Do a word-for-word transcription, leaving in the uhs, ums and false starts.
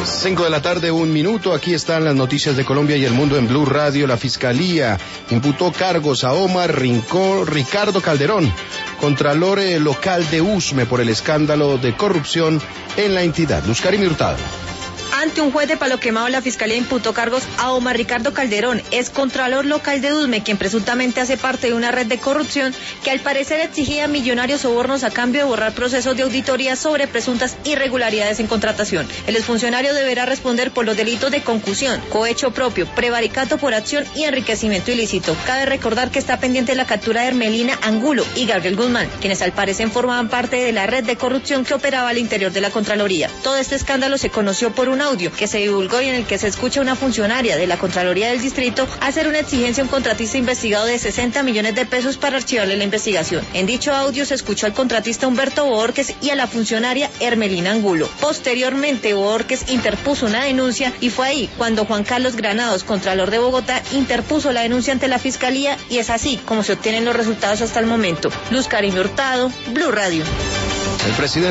Cinco de la tarde, un minuto. Aquí están las noticias de Colombia y el mundo en Blue Radio. La Fiscalía imputó cargos a Omar Rincón, Ricardo Calderón, contralor local de Usme, por el escándalo de corrupción en la entidad. Luz Karim Hurtado. Ante un juez de Palo Quemado, la Fiscalía imputó cargos a Omar Ricardo Calderón, ex contralor local de Usme, quien presuntamente hace parte de una red de corrupción que al parecer exigía millonarios sobornos a cambio de borrar procesos de auditoría sobre presuntas irregularidades en contratación. El exfuncionario deberá responder por los delitos de concusión, cohecho propio, prevaricato por acción y enriquecimiento ilícito. Cabe recordar que está pendiente la captura de Hermelina Angulo y Gabriel Guzmán, quienes al parecer formaban parte de la red de corrupción que operaba al interior de la Contraloría. Todo este escándalo se conoció por un audio que se divulgó y en el que se escucha a una funcionaria de la Contraloría del Distrito hacer una exigencia a un contratista investigado de sesenta millones de pesos para archivarle la investigación. En dicho audio se escuchó al contratista Humberto Bohórquez y a la funcionaria Hermelina Angulo. Posteriormente, Bohórquez interpuso una denuncia y fue ahí cuando Juan Carlos Granados, contralor de Bogotá, interpuso la denuncia ante la Fiscalía, y es así como se obtienen los resultados hasta el momento. Luz Karim Hurtado, Blue Radio. El presidente